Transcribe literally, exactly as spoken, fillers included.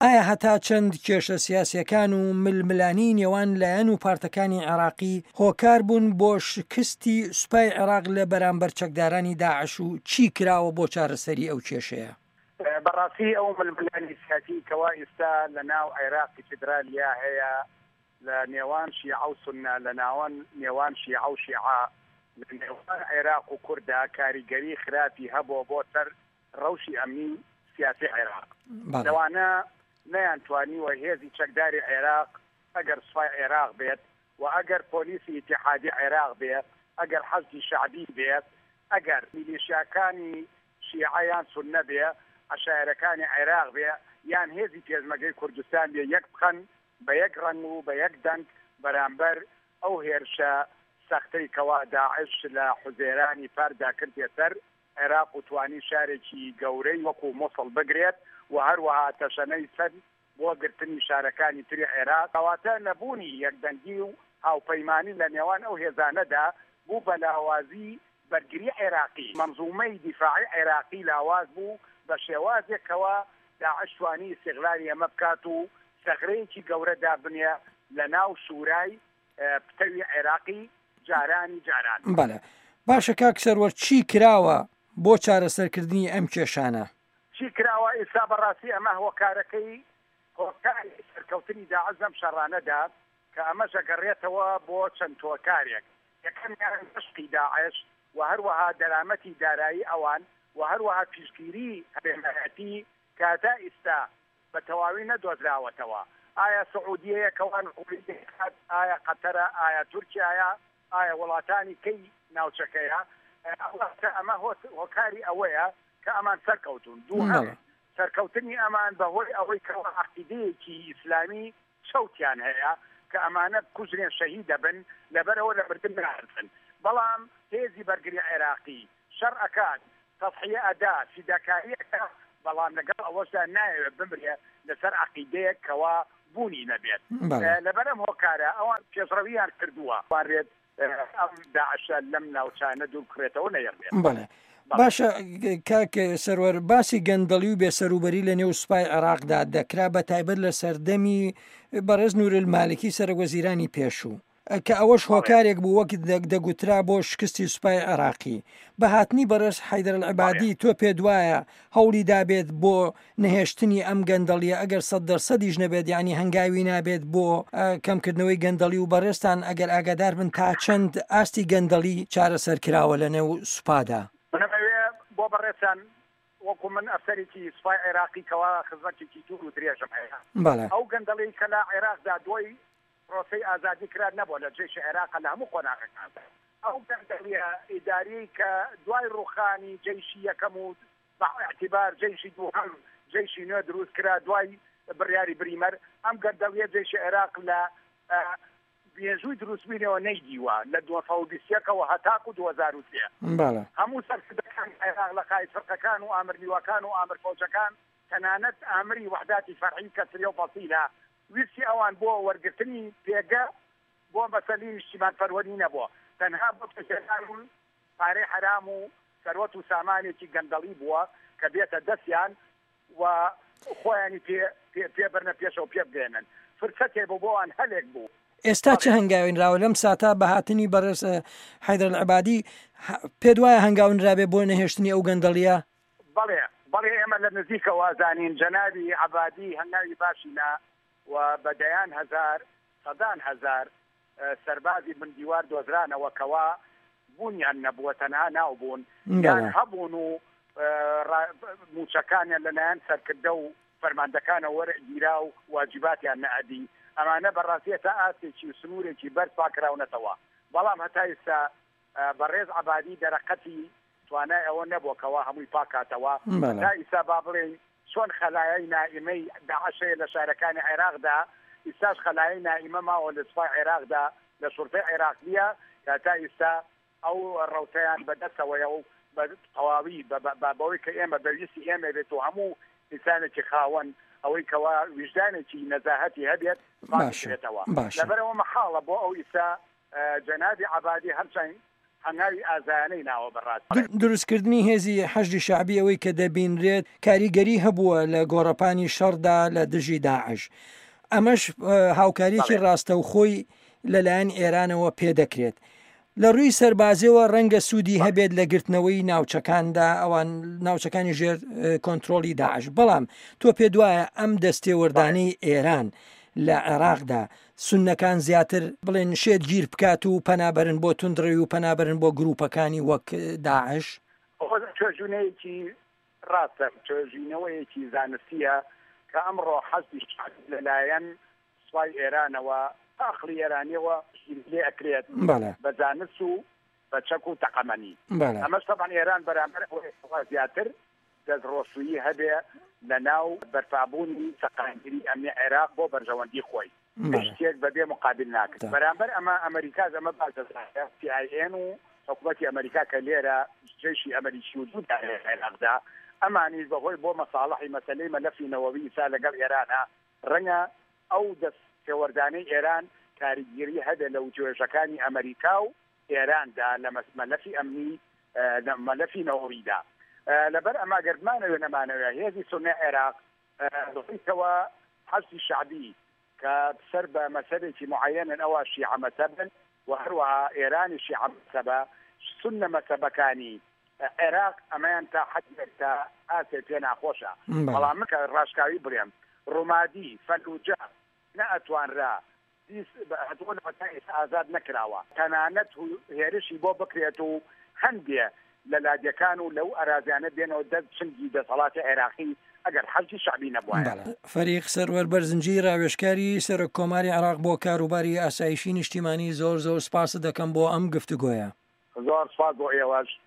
ئایا هەتا چەند کێشە سیاسیەکان و ململانی نێوان لایەن و پارتەکانی عێراقی هۆکار بوون بۆ شکستی سوپای عێراق لە بەرامبەر چەکدارانی داعش و چی کراوە بۆ چارەسەری ئەو کێشەیە؟ بەڕاستی ئەو ململانی سیاسی کەوا ئێستا لە ناو عێراقی فیدرالیا هەیە لە نێوان شیعە و سونە لە ناوان نێوان شیعە و شیعە لە نێوان عێراق و کووردا کاریگەری خراپی هەبووە بۆ سەر ڕەوشی ئەمنی سیاسی عێراق لەوانە نەیانتوانیوە هێزی چەکداری عێراق ئەگەر سوپای عێراق بێت و ئەگەر پۆلیسی ئیتیحادی عێراق بێت ئەگەر حەزبی شەعبی بێت ئەگەر میلیشیاکانی شیعەیان سونە بێ عەشایرەکانی عێراق بێ یان هێزی پێشمەرگەی کوردستان بێ یەک بخەن بە یەک ڕەنگ و بە یەک دەنگ بەرامبەر ئەو هێرشە سەختەی کەوا داعش لە حوزێرانی پاردا کردێ سەر عێراق و توانی شارێکی گەورەی وەکو مۆسڵ بگرێت و هەروەها تەشەنەی سەر بۆ گرتنی شارەکانی تری عێراق کەواتە نەبوونی یەکدەنگی و هاوپەیمانی لە نێوان ئەو هێزانەدا بوو بە لاوازی بەرگری عێراقی منزومەی دیفاعی عێراقی لاواز بوو بە شێوازێکەوە داعش توانی استیغلالی ئەمە بکات و سەغرەیەکی گەورە دابنێ لە ناو شورای پتەوی عێراقی جارانی جاران. بەڵێ باشە کاک سەروەر چی کراوە بۆ چارەسەرکردنی ئەم کێشانە؟ چی کراوە ئێستا بەڕاستی ئەمە هۆکارەکەی هۆکاری سەرکەوتنی داعش لەم شەڕانەدا کە ئەمە ژەگەڕێتەوە بۆ چەند تۆکارێک یەکەمیان مشقی داعش و هەروەها دەرامەتی دارایی ئەوان و هەروەها پیشگیری هەبێمەتی کاتا ئێستا بە تەواوی نەدۆزراوەتەوە. ئایا سعودیەیە کەوان قوڵیدەکات، ئایا قەتەرە، ئایا تورکیایە، ئایا وڵاتانی کەی ناوچەکەیە؟ ئەمە هۆکاری ئەوەیە کە ئەمان سەرکەوتون دوو سەرکەوتنی ئەمان بەهۆی ئەوەی کەەوە عەقیدەیەکی ئیسلامی چەوتیان هەیە کە ئەمانە کوژرێن شەهید دەبن لەبەرەوە لە مردن ناهاتن. بەڵام هێزی بەرگری عێراقی شەڕ ئەکات تەضحیە ئەدا فیداکاریەکە بەڵام لەگەڵ ئەوەشدا نایەوێت بمرێ لەسەر عەقیدەیەک کەوا بوونی نەبێت. لەبەرەم هۆکارە ئەوان پێشڕەویان کردووە وارێت ئەم داعشە لەم ناوچانە دوور بکرێتەوە نەیەڕێت. بەڵێ باشە کاک سەروەر باسی گەندەڵی و بێسەروبەری لە نێو سوپای عێراقدا دەکرا بە تایبەت لە سەردەمی بەڕێز نوورالمالکی سەرۆکوەزیرانی پێشوو کە ئەوەش هۆکارێک بوو وەک دەگوترا بۆ شکستی سوپای عێراقی. بە هاتنی بەڕێز حەیدەر العیبادی تۆ پێ دوایە هەوڵی دابێت بۆ نەهێشتنی ئەم گەندەڵیە ئەگەر سەد دەرسەدیش نەبێت یعنی هەنگاوی نابێت بۆ کەمکردنەوەی گەندەڵی و بەڕێستان ئەگەر ئاگادار بن تا چەند ئاستی گەندەڵی چارەسەر کراوە لە نێو سوپادا؟ بۆ بەڕێستان وەکو من ئەفسەرێکی سوپای عێراقی کەوا خزمەتێکی دوور و درێژم هەیە ئەو گەندەڵی کە لە عێراقدا دوای پرۆسەی ئازادی کرا نەبووە لە جێشی عێراق لە هەموو قۆناغەکان ئەو گەندەڵیە ئیداری کە دوای ڕوخانی جێشی یەکەم و باعتیبار جێشی دووهەم جێشی نوێ دروست کرا دوای بڕیاری بریمەر ئەم گەندەڵیە جێشی عێراق لە بێژووی دروستبینەوە نەیدیوە لە دوو سەد و بیستەکەەوە هەتاکو دوو هەزار و سێ هەموو سەرکردەکان عێراق لە قای فرقەکان و ئامرلیوەکان و ئامر فەوجەکان تەنانەت ئامری وحداتی فەرعی کەسری و فەسیلە ویستی ئەوان بۆ وەرگرتنی پێگە بۆ مەسەلەی نیشتیمان فەروەری نەبووە تەنها بۆ پێشێنان پارەی حرام و سەروەت و سامانێکی گەندەڵی بووە کە بێتە دەستیان و خۆیانی پێبرنە پێشەوە پێ بگەێنن فرسەتێ بۆ بۆوان هەلێک بوو. ئێستا چه هەنگاوین راوە لەم ساتا بە هاتنی بەڕێز حەیدەر العیبادی پێ دوایە هەنگاونرابێ بۆ نەهێشتنی ئەو گەندەڵیە؟ بەڵێ بەڵێ ئێمە لە نزیکەوە زانین جەنابی عەبادی هەنگاوی باشینا و بەدەیان هەزار سەدان هەزار سەربازی من دیوار دۆزرانەوە کەوا بوونیان نەبووە تەنها ناوبوون یان هەبوون و موچەکانیان لەلایەن سەرکردە و فەرماندەکانە وەرگیرا و واجباتیان نەئەدی ئەمانە بەڕاستی تا ئاستێکی و سنوورێکی بەرز پاکراونەتەوە. بەڵام هەتا ئێستا بەڕێز عەبادی دەرەقەتی توانای ئەوە نەبووکەوە هەمووی پاکاتەوە تا ئێستا با بڵێن چۆن خەلایەی نائیمەی داعشەیە لە شارەکانی عێراقدا ئێستاش خەلایەی نائیمە ماوە لە سوپای عێراقدا لە شوڕتەی عێراقیە کە تا ئێستا ئەو ڕەوتەیان بەدەستەوەیە و بە تەواوی بەوەی کە ئێمە بەویستی ئێمە بێت و هەموو ئینسانێکی خاوەن ئەوەی کەوا وجدانێکی نەزاهەتی هەبێت باشێتەوە لەبەرەوە مەحاڵە بۆ ئەو ئێستا جەنابی عەبادی هەرچەند هەنگاوی ئازانەی ناوە بەڕاست دروستکردنی هێزی حەشدی شعبی ئەوەی کە دەبینرێت کاریگەری هەبووە لە گۆڕەپانی شەڕدا لە دژی داعش ئەمەش هاوکاریی ڕاستە و خۆی لەلایەن ئێرانەوە پێدەکرێت لە ڕووی سەربازیەوە ڕەنگە سوودی هەبێت لە گرتنەوەی ناوچەکاندا ئەوان ناوچەکانی ژێر کۆنتترۆلی داعش بەڵام تۆ پێ دوایە ئەم دەستێوەردانەی ئێران لە عێراقدا سونەکان زیاتر بڵێن شێت گیر بکات و پەنابەرن بۆ توندڕێوی و پەنابەرن بۆ گروپەکانی وەک داعش توێژونەیەکی ڕاستە توێژینەوەیەکی زانستیە کە ئەمڕۆ حەزبی لەلایەن سوپای ئێرانەوە ئاخلی ئێرانیەوە لێ ئەکرێت بە زانست و بە چەک و تەقەمەنی ئەمەش تەبان ئێران بەرامبەر زیاتر دەستڕۆشتویی هەبێ لە ناو بەرپابوونی سەقامگیری ئەمنی عێراق بۆ بەرژەوەندی خۆی شتێک بەبێ مقابل ناکرد بەرامبەر ئەمە ئەمریکاز ئەمە بازدەزانێت سی ئای ئێن و حکوومەتی ئەمریکا کە لێرە جێشی ئەمریکی وجود عێراقدا ئەمانیش بەهۆی بۆ مەساڵحی مەسەلەی مەلەفی نەوەوی ئیسا لەگەڵ ئێرانە ڕەنگە ئەو دەستێوەردانەی ئێران کاریگیری هەبێ لە وجێژەکانی ئەمریکا و ئێراندا لە مەلەفی ئەمنی مەلەفی نەوەویدا لەبەر ئەما گەردمانەوێ نەمانەوێ هێزی سونە عێراق دڵیتەوە حەزبی شعبی کە سەر بە مەسەلێکی معەنن ئەوە شیعە مەسەبن و هەروەها ئێرانی شیعە مەسەبە سونە مەسەبەکانی عێراق ئەمەیان تا حەدێک تا ئاسێ پێ ناخۆشە بەڵام من کە ڕاشکاوی بڕێم ڕوومادی فەلوجە نەئەتوانرا ئازاد نەکراوە تەنانەت هێرشی بۆ بکرێت و هەندێ لە لادیەکان و لەو ئەرازیانە بێنەوە دەست چنگی دەسەڵاتی عێراقی ئەگەر حەزی شعبی نەبووە. فەریق سەروەر بەرزنجی ڕاوێژکاری سەر کۆماری عێراق بۆ کاروباری ئاسایشی نیشتیمانی زۆر زۆر سپاس دەکەم بۆ ئەم گفتوگۆیە. زۆر سپاس بۆ ئێوەش.